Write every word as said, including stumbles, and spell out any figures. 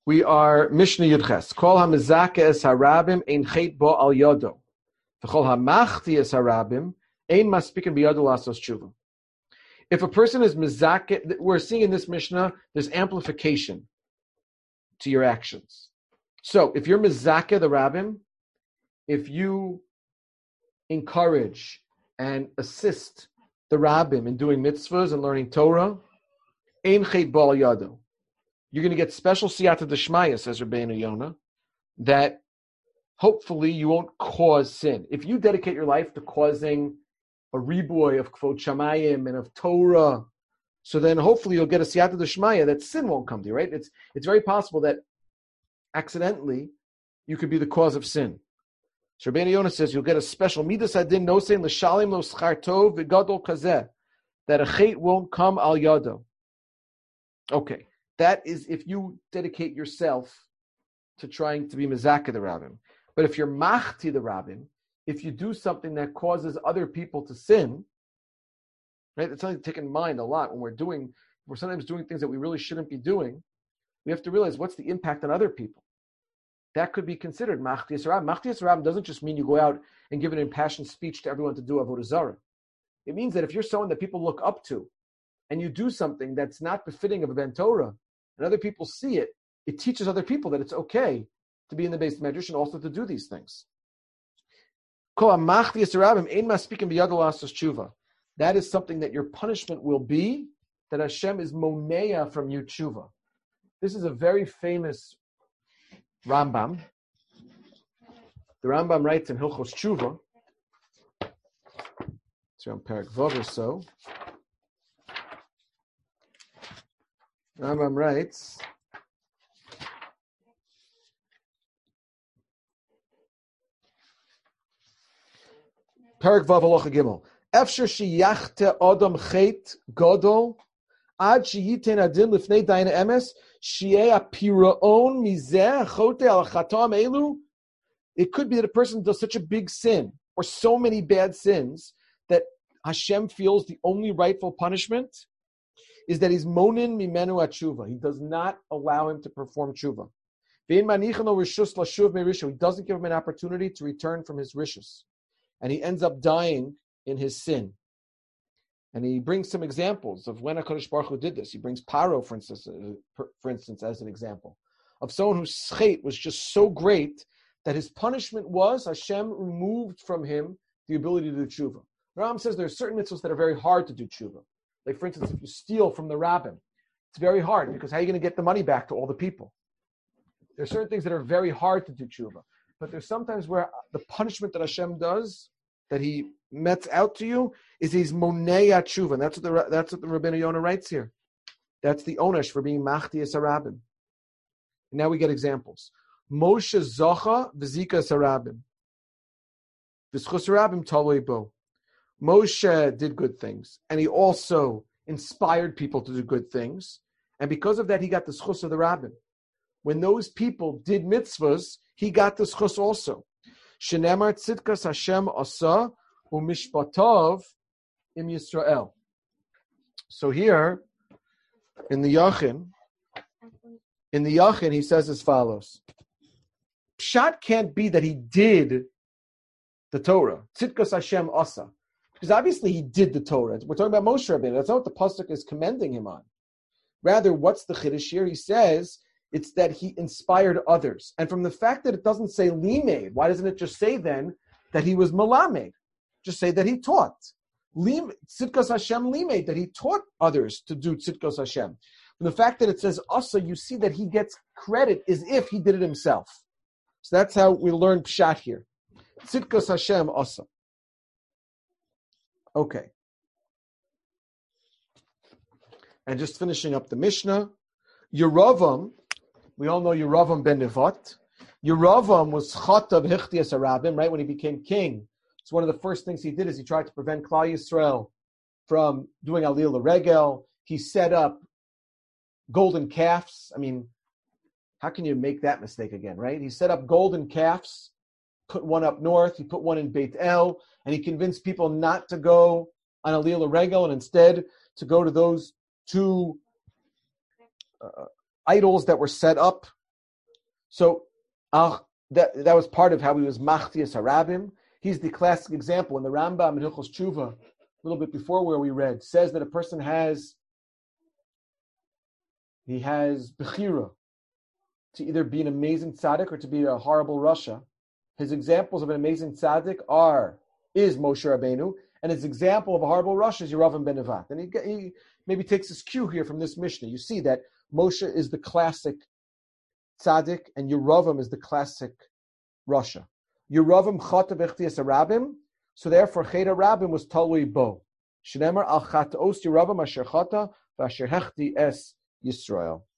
We are Mishnah Yudches. Kol hamizake es harabim ein chet bo al yodo. V'chol hamachti es harabim ein maspikin biyado lasos tshuva. If a person is mizake, we're seeing in this Mishnah, there's amplification to your actions. So if you're mizake the rabbim, if you encourage and assist the rabbim in doing mitzvahs and learning Torah, ein chet bo al yodo. You're going to get special siyata d'shmaya, says Rabbeinu Yonah, that hopefully you won't cause sin. If you dedicate your life to causing a riboy of kvod shamayim and of Torah, so then hopefully you'll get a siyata d'shmaya that sin won't come to you, right? It's it's very possible that accidentally you could be the cause of sin. So Rabbeinu Yonah says you'll get a special midas adin nosein l'shalim lo schar tov v'gadol kazeh, that a chet won't come al yado. Okay. That is if you dedicate yourself to trying to be mezakeh the rabbim. But if you're machti the rabbim, if you do something that causes other people to sin, right? It's something to take in mind a lot when we're doing, we're sometimes doing things that we really shouldn't be doing. We have to realize what's the impact on other people. That could be considered machti es rabbim. Machti es rabbim doesn't just mean you go out and give an impassioned speech to everyone to do avodah zarah. It means that if you're someone that people look up to, and you do something that's not befitting of a ben Torah, and other people see it, it teaches other people that it's okay to be in the base medrash and also to do these things. That is something that your punishment will be, that Hashem is moneya from you tshuva. This is a very famous Rambam. The Rambam writes in Hilchos Tshuva, it's around Perek Vav or so. Rambam writes, Perek Vav Halacha Gimel, Efshar sheyachte Adam chet gadol ad sheyiten adin lifnei dayin emes sheyeh apiraon mizeh chote al chatam elu. It could be that a person does such a big sin or so many bad sins that Hashem feels the only rightful punishment is that he's monin mimenu at tshuva. He does not allow him to perform tshuva. He doesn't give him an opportunity to return from his rishus. And he ends up dying in his sin. And he brings some examples of when HaKadosh Baruch Hu did this. He brings Paro, for instance, for instance, as an example of someone whose chet was just so great that his punishment was Hashem removed from him the ability to do tshuva. Ram says there are certain mitzvahs that are very hard to do tshuva. Like, for instance, if you steal from the rabbin, it's very hard because how are you going to get the money back to all the people? There are certain things that are very hard to do tshuva. But there's sometimes where the punishment that Hashem does, that he mets out to you, is he's moneya tshuva. And that's what the that's what the Rabbeinu Yonah writes here. That's the onesh for being machti es harabim. And now we get examples. Moshe zocha v'zika es harabim. V'schus harabim talei bo. Moshe did good things, and he also inspired people to do good things. And because of that, he got the schus of the rabbin. When those people did mitzvahs, he got the schus also. Shenemar tzidkas Hashem asa u'mishpatov im Yisrael. So here, in the Yachin, in the Yachin, he says as follows. Pshat can't be that he did the Torah. Tzidkas Hashem asa. Because obviously he did the Torah. We're talking about Moshe Rabbeinu. That's not what the pasuk is commending him on. Rather, what's the chiddush here? He says it's that he inspired others. And from the fact that it doesn't say limed, why doesn't it just say then that he was malamed? Just say that he taught. Tzidkas Hashem limed, that he taught others to do tzidkas Hashem. From the fact that it says asa, you see that he gets credit as if he did it himself. So that's how we learn pshat here. Tzidkas Hashem asa. Okay. And just finishing up the Mishnah, Yeravam, we all know Yeravam ben Nevat. Yeravam was chatav hichtias harabim, right? When he became king, so one of the first things he did is he tried to prevent Klal Yisrael from doing aliyah l'regel. He set up golden calves. I mean, how can you make that mistake again, right? He set up golden calves, put one up north, he put one in Beit El, and he convinced people not to go on aliyah l'regel and instead to go to those two uh, idols that were set up So uh, that that was part of how he was Machtias Harabim. He's the classic example. In the Rambam in Hilchos Tshuva, a little bit before where we read, says that a person has he has Bechira to either be an amazing tzaddik or to be a horrible rasha. His examples of an amazing tzaddik are is Moshe Rabbeinu, and his example of a horrible rasha is Yeravam ben Nevat. And he, he maybe takes his cue here from this Mishnah. You see that Moshe is the classic tzaddik, and Yeravam is the classic rasha. Yeravam chata v'chtias Harabim, so therefore Chet Harabim was talui bo. Shneimar al chata'os Yeravam asher chata v'asher hechti es Yisrael.